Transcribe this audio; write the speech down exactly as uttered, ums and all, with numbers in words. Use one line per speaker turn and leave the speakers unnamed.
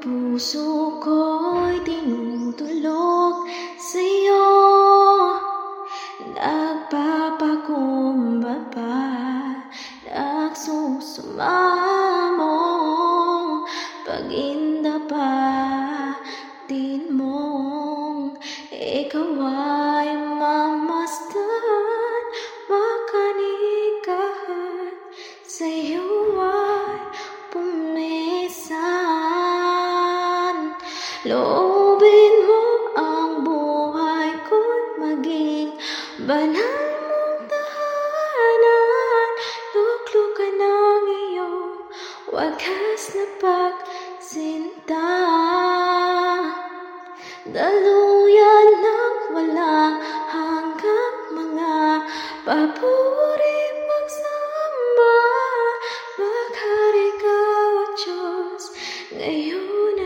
puso ko'y tinutulog sa'yo. Nagpapakumbaba, nagsusumamo, pag-inda pa din mong ikaw ay mamasdan, makanikahan, sa'yo ay pumisan. Loobin mo ang buhay ko'y maging banal mong tahanan. Luklukan ang iyong wagas na pagsinta, daluyan ng walang hanggang mga papuri pagsamba. Maghari ka, O Diyos, ngayon